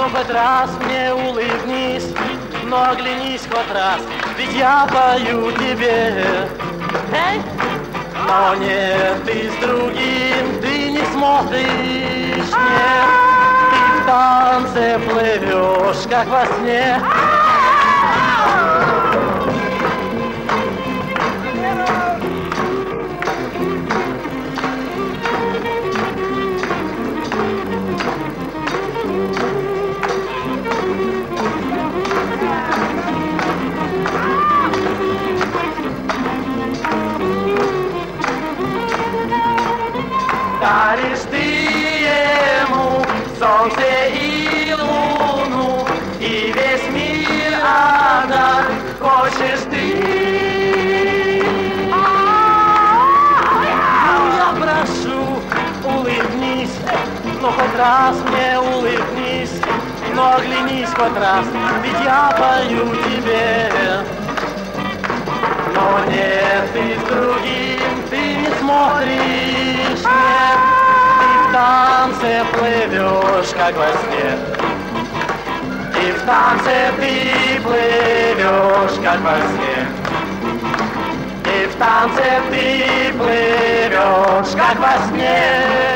Ну хоть раз мне улыбнись, но оглянись хоть раз, ведь я пою тебе. Эй! Но нет, ты с другим, ты не смотришь, нет. Ты в танце плывешь, как во сне. Даришь ты ему солнце и луну, и весь мир отдать хочешь ты. Я прошу, улыбнись, ну хоть раз мне улыбнись, но оглянись хоть раз, ведь я пою тебе. Но нет, ты с другим, ты не смотришь, нет. Ты в танце плывешь, как во сне. И в танце ты плывешь, как во сне. И в танце ты плывешь, как во сне.